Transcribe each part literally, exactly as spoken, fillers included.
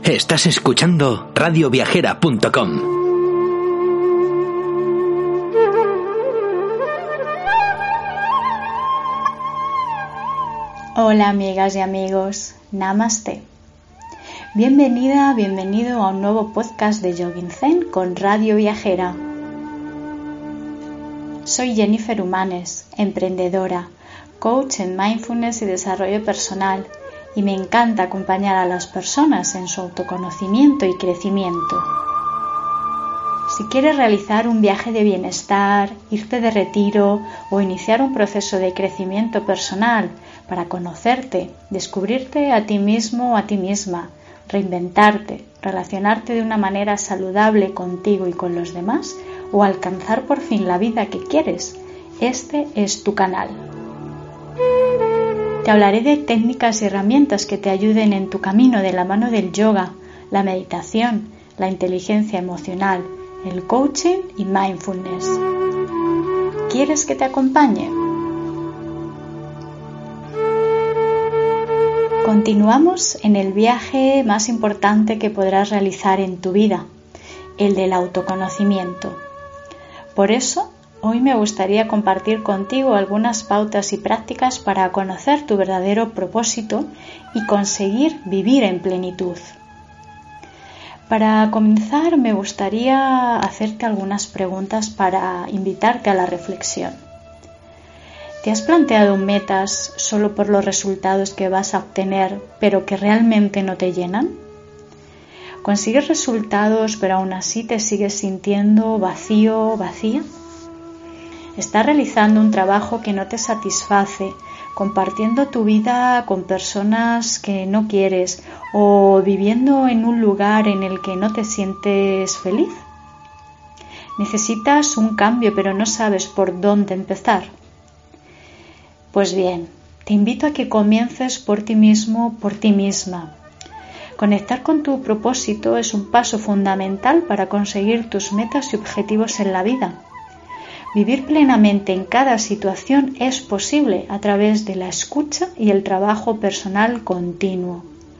Estás escuchando radio viajera punto com. Hola amigas y amigos, Namaste. Bienvenida, bienvenido a un nuevo podcast de Yogin Zen con Radio Viajera. Soy Jennifer Humanes, emprendedora, coach en mindfulness y desarrollo personal, y me encanta acompañar a las personas en su autoconocimiento y crecimiento. Si quieres realizar un viaje de bienestar, irte de retiro o iniciar un proceso de crecimiento personal para conocerte, descubrirte a ti mismo o a ti misma, reinventarte, relacionarte de una manera saludable contigo y con los demás o alcanzar por fin la vida que quieres, este es tu canal. Te hablaré de técnicas y herramientas que te ayuden en tu camino de la mano del yoga, la meditación, la inteligencia emocional, el coaching y mindfulness. ¿Quieres que te acompañe? Continuamos en el viaje más importante que podrás realizar en tu vida, el del autoconocimiento. Por eso, hoy me gustaría compartir contigo algunas pautas y prácticas para conocer tu verdadero propósito y conseguir vivir en plenitud. Para comenzar, me gustaría hacerte algunas preguntas para invitarte a la reflexión. ¿Te has planteado metas solo por los resultados que vas a obtener, pero que realmente no te llenan? ¿Consigues resultados, pero aún así te sigues sintiendo vacío o vacía? ¿Estás realizando un trabajo que no te satisface, compartiendo tu vida con personas que no quieres o viviendo en un lugar en el que no te sientes feliz? ¿Necesitas un cambio pero no sabes por dónde empezar? Pues bien, te invito a que comiences por ti mismo, por ti misma. Conectar con tu propósito es un paso fundamental para conseguir tus metas y objetivos en la vida. Vivir plenamente en cada situación es posible a través de la escucha y el trabajo personal continuo.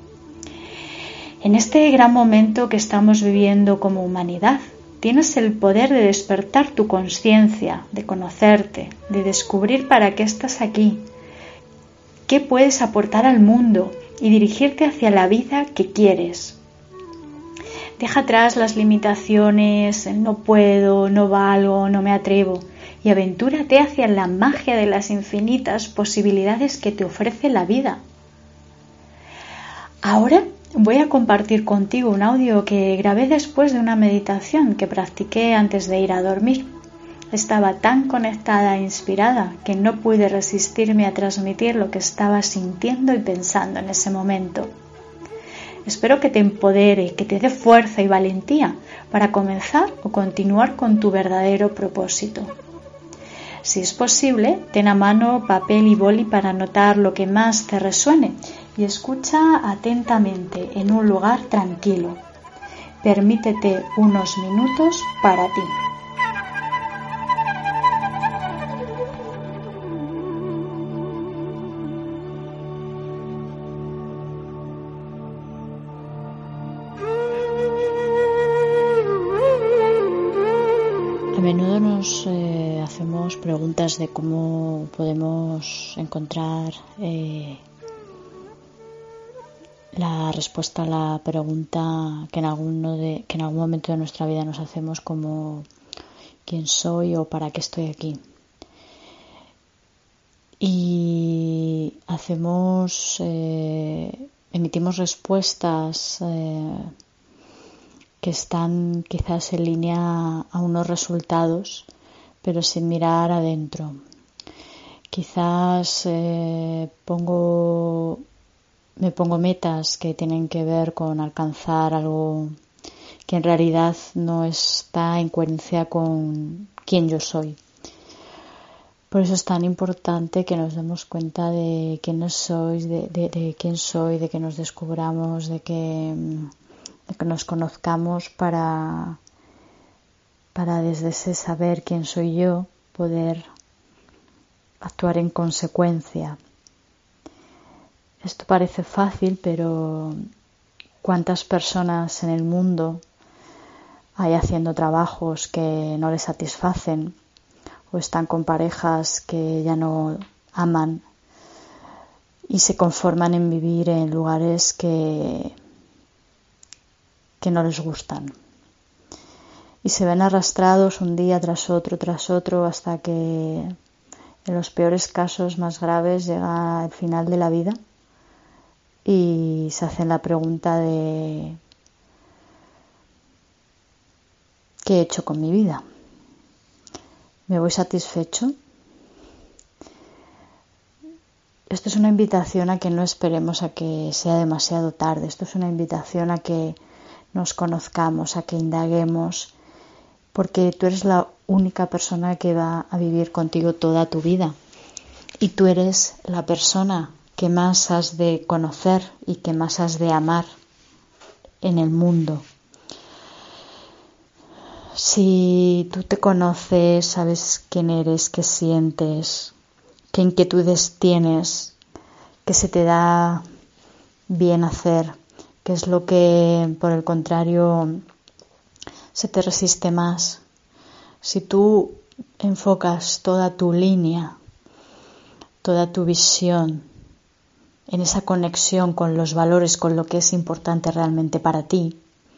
En este gran momento que estamos viviendo como humanidad, tienes el poder de despertar tu conciencia, de conocerte, de descubrir para qué estás aquí, qué puedes aportar al mundo y dirigirte hacia la vida que quieres. Deja atrás las limitaciones, el no puedo, no valgo, no me atrevo y aventúrate hacia la magia de las infinitas posibilidades que te ofrece la vida. Ahora voy a compartir contigo un audio que grabé después de una meditación que practiqué antes de ir a dormir. Estaba tan conectada e inspirada que no pude resistirme a transmitir lo que estaba sintiendo y pensando en ese momento. Espero que te empodere, que te dé fuerza y valentía para comenzar o continuar con tu verdadero propósito. Si es posible, ten a mano papel y boli para anotar lo que más te resuene y escucha atentamente en un lugar tranquilo. Permítete unos minutos para ti. A menudo nos eh, hacemos preguntas de cómo podemos encontrar eh, la respuesta a la pregunta que en, alguno de, que en algún momento de nuestra vida nos hacemos, como ¿quién soy o para qué estoy aquí? Y hacemos, eh, emitimos respuestas eh, que están quizás en línea a unos resultados, pero sin mirar adentro. Quizás eh, pongo, me pongo metas que tienen que ver con alcanzar algo que en realidad no está en coherencia con quién yo soy. Por eso es tan importante que nos demos cuenta de quiénes sois, de, de, de quién soy, de que nos descubramos, de que de que nos conozcamos para, para desde ese saber quién soy yo poder actuar en consecuencia. Esto parece fácil, pero cuántas personas en el mundo hay haciendo trabajos que no les satisfacen o están con parejas que ya no aman y se conforman en vivir en lugares que, que no les gustan. Y se ven arrastrados un día tras otro, tras otro, hasta que en los peores casos más graves llega el final de la vida y se hacen la pregunta de ¿qué he hecho con mi vida? ¿Me voy satisfecho? Esto es una invitación a que no esperemos a que sea demasiado tarde. Esto es una invitación a que nos conozcamos, a que indaguemos, porque tú eres la única persona que va a vivir contigo toda tu vida. Y tú eres la persona que más has de conocer y que más has de amar en el mundo. Si tú te conoces, sabes quién eres, qué sientes, qué inquietudes tienes, qué se te da bien hacer, qué es lo que, por el contrario, se te resiste más. Si tú enfocas toda tu línea, toda tu visión en esa conexión con los valores, con lo que es importante realmente para ti,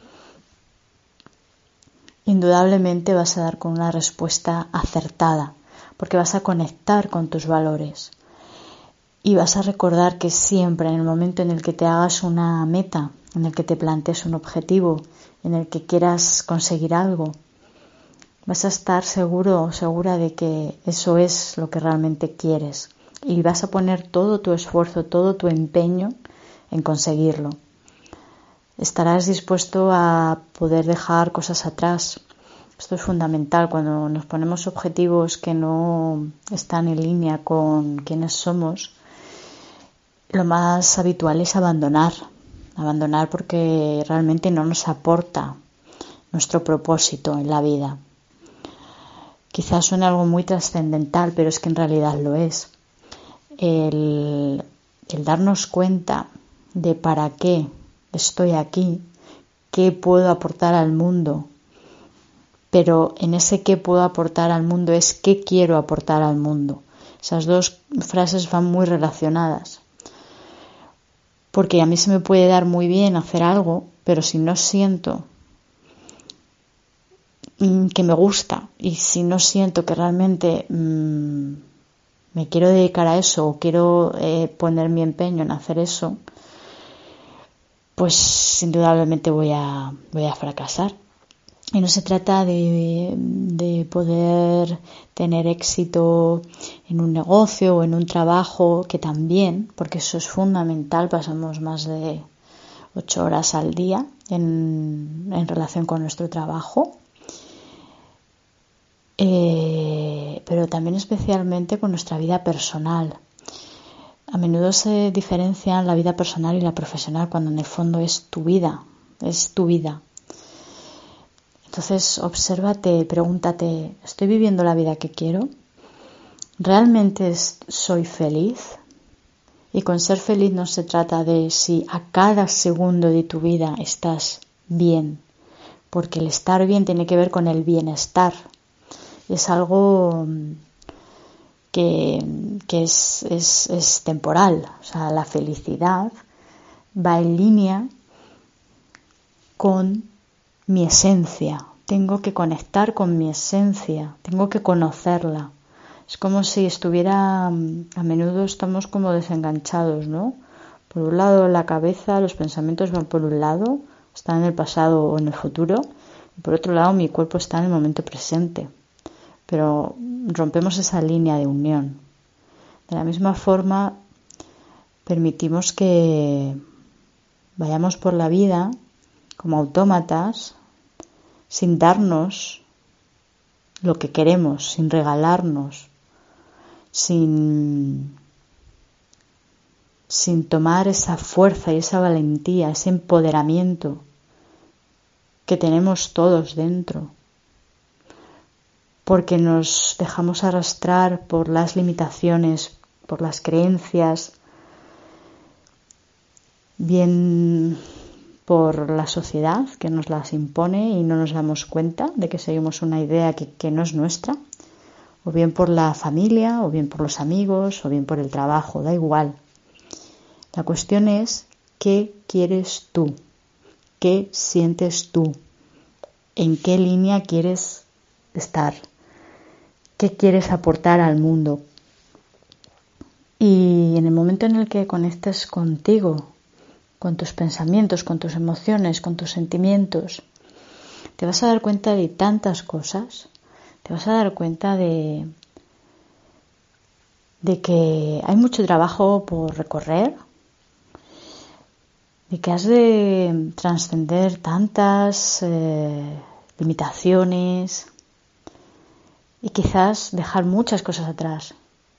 indudablemente vas a dar con una respuesta acertada, porque vas a conectar con tus valores y vas a recordar que siempre en el momento en el que te hagas una meta, en el que te plantees un objetivo, en el que quieras conseguir algo, vas a estar seguro o segura de que eso es lo que realmente quieres y vas a poner todo tu esfuerzo, todo tu empeño en conseguirlo. Estarás dispuesto a poder dejar cosas atrás. Esto es fundamental cuando nos ponemos objetivos que no están en línea con quienes somos. Lo más habitual es abandonar, abandonar porque realmente no nos aporta nuestro propósito en la vida. Quizás suene algo muy trascendental, pero es que en realidad lo es. El, el darnos cuenta de para qué estoy aquí, qué puedo aportar al mundo, pero en ese qué puedo aportar al mundo es qué quiero aportar al mundo. Esas dos frases van muy relacionadas, porque a mí se me puede dar muy bien hacer algo, pero si no siento que me gusta y si no siento que realmente mmm, me quiero dedicar a eso o quiero eh, poner mi empeño en hacer eso, pues indudablemente voy a, voy a fracasar. Y no se trata de, de poder tener éxito en un negocio o en un trabajo, que también, porque eso es fundamental, pasamos más de ocho horas al día en, en relación con nuestro trabajo, eh, pero también especialmente con nuestra vida personal. A menudo se diferencian la vida personal y la profesional cuando en el fondo es tu vida, es tu vida. Entonces, obsérvate, pregúntate, ¿estoy viviendo la vida que quiero? ¿Realmente soy feliz? Y con ser feliz no se trata de si a cada segundo de tu vida estás bien, porque el estar bien tiene que ver con el bienestar. Es algo que, que es, es, es temporal, o sea, la felicidad va en línea con mi esencia. Tengo que conectar con mi esencia, tengo que conocerla. Es como si estuviera, a menudo estamos como desenganchados, ¿no? Por un lado la cabeza, los pensamientos van por un lado, están en el pasado o en el futuro, y por otro lado mi cuerpo está en el momento presente. Pero rompemos esa línea de unión. De la misma forma, permitimos que vayamos por la vida como autómatas, sin darnos lo que queremos, sin regalarnos, sin, sin tomar esa fuerza y esa valentía, ese empoderamiento que tenemos todos dentro. Porque nos dejamos arrastrar por las limitaciones, por las creencias, bien por la sociedad que nos las impone y no nos damos cuenta de que seguimos una idea que, que no es nuestra, o bien por la familia, o bien por los amigos, o bien por el trabajo, da igual. La cuestión es qué quieres tú, qué sientes tú, en qué línea quieres estar, qué quieres aportar al mundo. Y en el momento en el que conectes contigo, con tus pensamientos, con tus emociones, con tus sentimientos, te vas a dar cuenta de tantas cosas, te vas a dar cuenta de, de que hay mucho trabajo por recorrer, de que has de trascender tantas eh, limitaciones y quizás dejar muchas cosas atrás.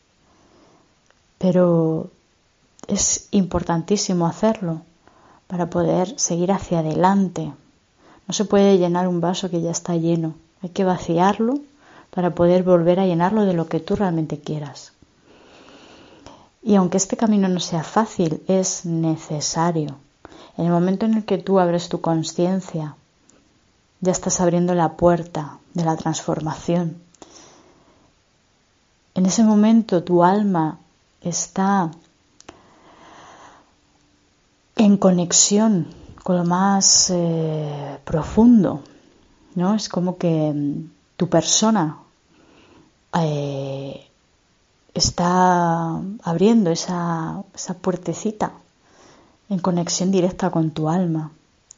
Pero es importantísimo hacerlo para poder seguir hacia adelante. No se puede llenar un vaso que ya está lleno. Hay que vaciarlo para poder volver a llenarlo de lo que tú realmente quieras. Y aunque este camino no sea fácil, es necesario. En el momento en el que tú abres tu conciencia, ya estás abriendo la puerta de la transformación. En ese momento tu alma está en conexión con lo más eh, profundo, ¿no? Es como que tu persona eh, está abriendo esa, esa puertecita en conexión directa con tu alma.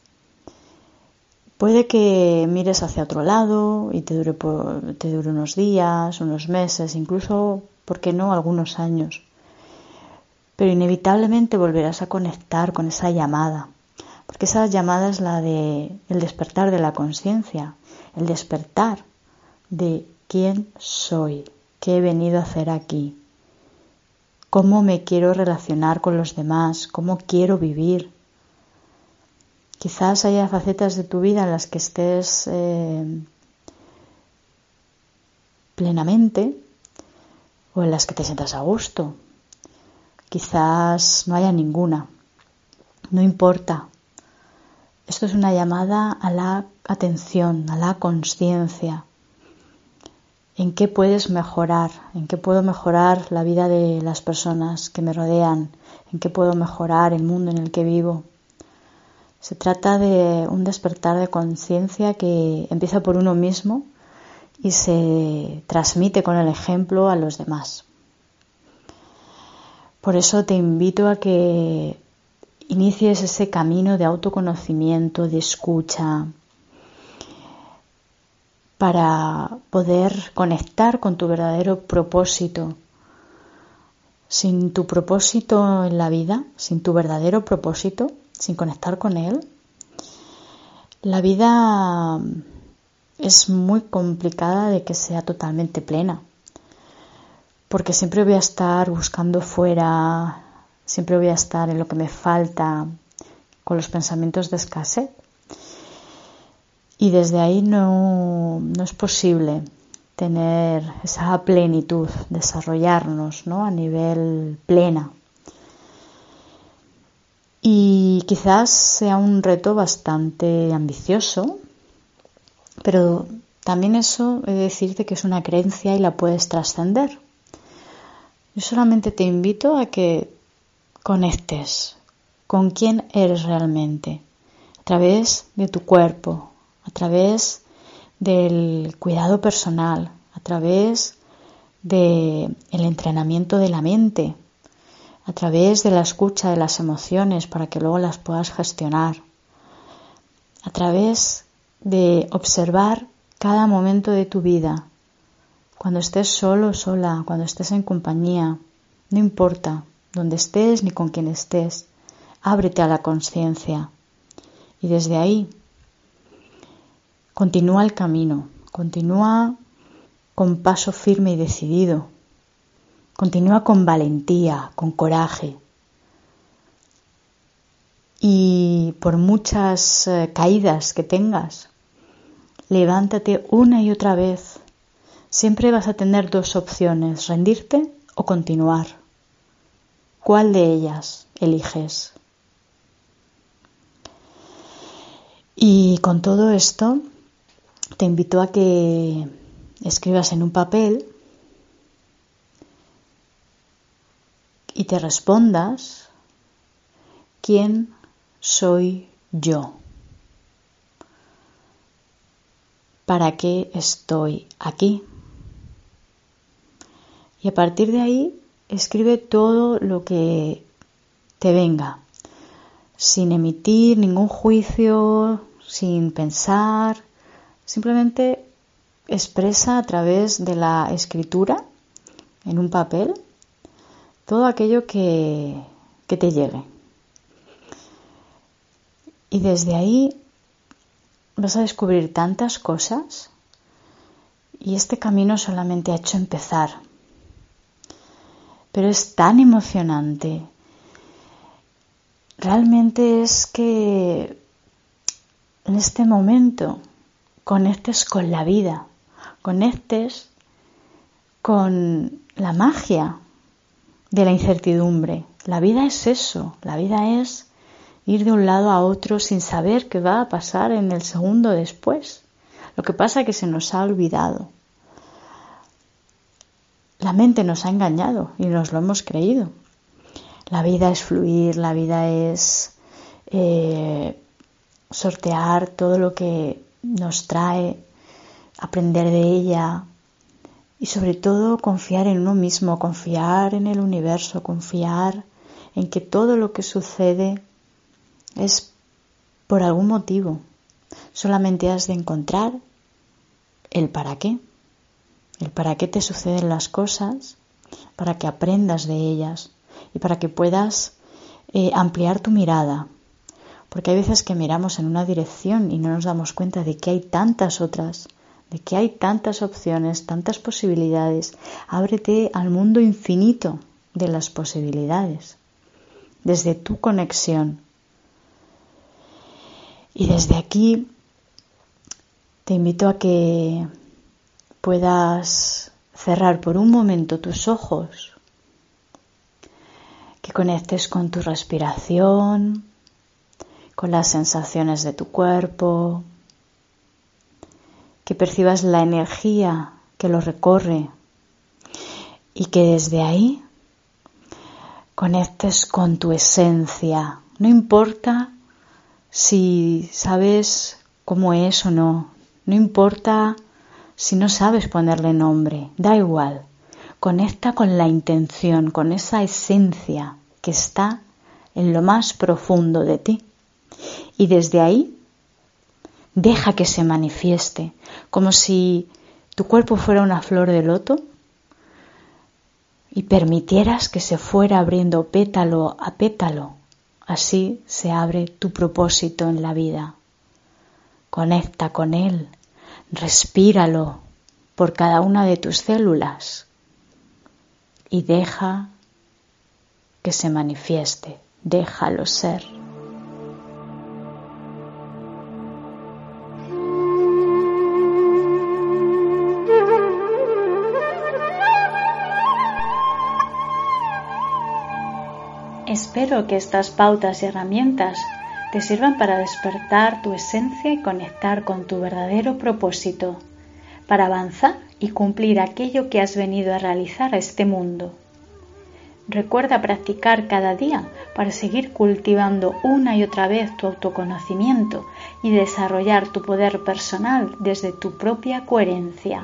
Puede que mires hacia otro lado y te dure, por, te dure unos días, unos meses, incluso, ¿por qué no?, algunos años. Pero inevitablemente volverás a conectar con esa llamada, porque esa llamada es la de el despertar de la conciencia, el despertar de quién soy, qué he venido a hacer aquí, cómo me quiero relacionar con los demás, cómo quiero vivir. Quizás haya facetas de tu vida en las que estés eh, plenamente o en las que te sientas a gusto. Quizás no haya ninguna. No importa. Esto es una llamada a la atención, a la consciencia. ¿En qué puedes mejorar? ¿En qué puedo mejorar la vida de las personas que me rodean? ¿En qué puedo mejorar el mundo en el que vivo? Se trata de un despertar de conciencia que empieza por uno mismo y se transmite con el ejemplo a los demás. Por eso te invito a que inicies ese camino de autoconocimiento, de escucha, para poder conectar con tu verdadero propósito. Sin tu propósito en la vida, sin tu verdadero propósito, sin conectar con él, la vida es muy complicada de que sea totalmente plena. Porque siempre voy a estar buscando fuera, siempre voy a estar en lo que me falta, con los pensamientos de escasez. Y desde ahí no, no es posible tener esa plenitud, desarrollarnos, ¿no?, a nivel plena. Y quizás sea un reto bastante ambicioso, pero también eso he de decirte que es una creencia y la puedes trascender. Yo solamente te invito a que conectes con quién eres realmente, a través de tu cuerpo, a través del cuidado personal, a través del entrenamiento de la mente, a través de la escucha de las emociones para que luego las puedas gestionar, a través de observar cada momento de tu vida. Cuando estés solo o sola, cuando estés en compañía, no importa dónde estés ni con quién estés, ábrete a la consciencia y desde ahí continúa el camino, continúa con paso firme y decidido, continúa con valentía, con coraje. Y por muchas eh, caídas que tengas, levántate una y otra vez. Siempre vas a tener dos opciones, rendirte o continuar. ¿Cuál de ellas eliges? Y con todo esto te invito a que escribas en un papel y te respondas: ¿quién soy yo? ¿Para qué estoy aquí? Y a partir de ahí escribe todo lo que te venga, sin emitir ningún juicio, sin pensar. Simplemente expresa a través de la escritura en un papel todo aquello que, que te llegue. Y desde ahí vas a descubrir tantas cosas, y este camino solamente ha hecho empezar. Pero es tan emocionante. Realmente es que en este momento conectes con la vida, conectes con la magia de la incertidumbre. La vida es eso, la vida es ir de un lado a otro sin saber qué va a pasar en el segundo después. Lo que pasa es que se nos ha olvidado. La mente nos ha engañado y nos lo hemos creído. La vida es fluir, la vida es eh, sortear todo lo que nos trae, aprender de ella y sobre todo confiar en uno mismo, confiar en el universo, confiar en que todo lo que sucede es por algún motivo. Solamente has de encontrar el para qué, el para qué te suceden las cosas, para que aprendas de ellas y para que puedas eh, ampliar tu mirada. Porque hay veces que miramos en una dirección y no nos damos cuenta de que hay tantas otras, de que hay tantas opciones, tantas posibilidades. Ábrete al mundo infinito de las posibilidades, desde tu conexión. Y desde aquí te invito a que puedas cerrar por un momento tus ojos, que conectes con tu respiración, con las sensaciones de tu cuerpo, que percibas la energía que lo recorre y que desde ahí conectes con tu esencia. No importa si sabes cómo es o no, no importa si no sabes ponerle nombre, da igual. Conecta con la intención, con esa esencia que está en lo más profundo de ti. Y desde ahí, deja que se manifieste, como si tu cuerpo fuera una flor de loto y permitieras que se fuera abriendo pétalo a pétalo. Así se abre tu propósito en la vida. Conecta con él, respíralo por cada una de tus células y deja que se manifieste, déjalo ser. Espero que estas pautas y herramientas te sirvan para despertar tu esencia y conectar con tu verdadero propósito, para avanzar y cumplir aquello que has venido a realizar a este mundo. Recuerda practicar cada día para seguir cultivando una y otra vez tu autoconocimiento y desarrollar tu poder personal desde tu propia coherencia.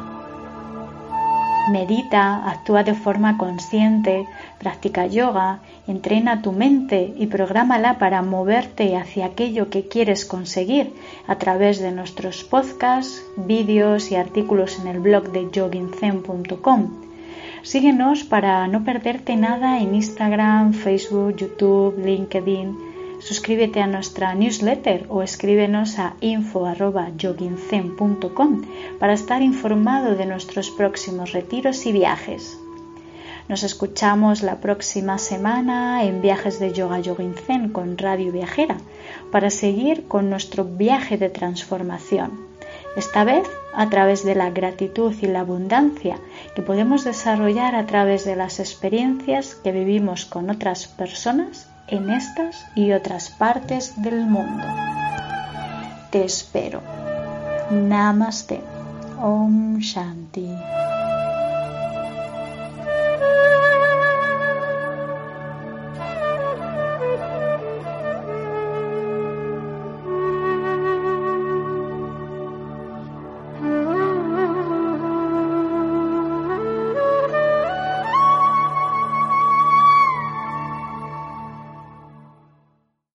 Medita, actúa de forma consciente, practica yoga, entrena tu mente y prográmala para moverte hacia aquello que quieres conseguir a través de nuestros podcasts, vídeos y artículos en el blog de yogin zen punto com. Síguenos para no perderte nada en Instagram, Facebook, YouTube, LinkedIn. Suscríbete a nuestra newsletter o escríbenos a info arroba yogin zen punto com para estar informado de nuestros próximos retiros y viajes. Nos escuchamos la próxima semana en Viajes de Yoga Yogin Zen con Radio Viajera para seguir con nuestro viaje de transformación. Esta vez a través de la gratitud y la abundancia que podemos desarrollar a través de las experiencias que vivimos con otras personas en estas y otras partes del mundo. te espero. Namaste. Om Shanti.